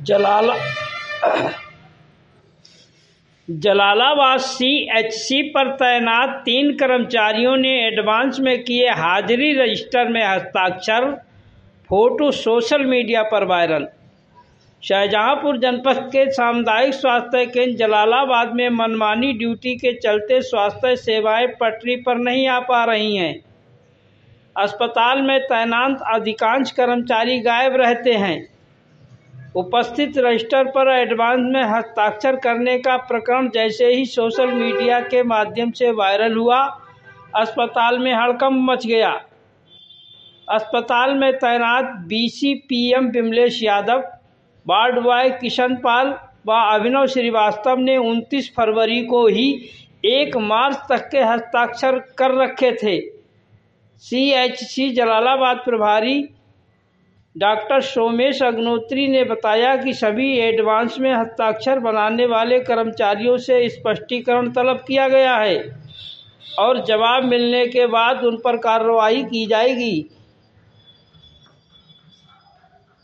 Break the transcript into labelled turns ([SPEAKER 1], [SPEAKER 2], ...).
[SPEAKER 1] जलाला Jalalabad CHC पर तैनात 3 कर्मचारियों ने एडवांस में किए हाजिरी रजिस्टर में हस्ताक्षर। फोटो सोशल मीडिया पर वायरल। शाहजहांपुर जनपद के सामुदायिक स्वास्थ्य केंद्र जलालाबाद में मनमानी ड्यूटी के चलते स्वास्थ्य सेवाएं पटरी पर नहीं आ पा रही हैं। अस्पताल में तैनात अधिकांश कर्मचारी गायब रहते हैं। उपस्थित रजिस्टर पर एडवांस में हस्ताक्षर करने का प्रकरण जैसे ही सोशल मीडिया के माध्यम से वायरल हुआ, अस्पताल में हड़कंप मच गया। अस्पताल में तैनात BCPM Vimlesh Yadav, ward boy Kishan Pal व अभिनव श्रीवास्तव ने 29 फरवरी को ही 1 मार्च तक के हस्ताक्षर कर रखे थे। सीएचसी जलालाबाद प्रभारी डॉक्टर सोमेश अग्नोत्री ने बताया कि सभी एडवांस में हस्ताक्षर बनाने वाले कर्मचारियों से स्पष्टीकरण तलब किया गया है और जवाब मिलने के बाद उन पर कार्रवाई की जाएगी।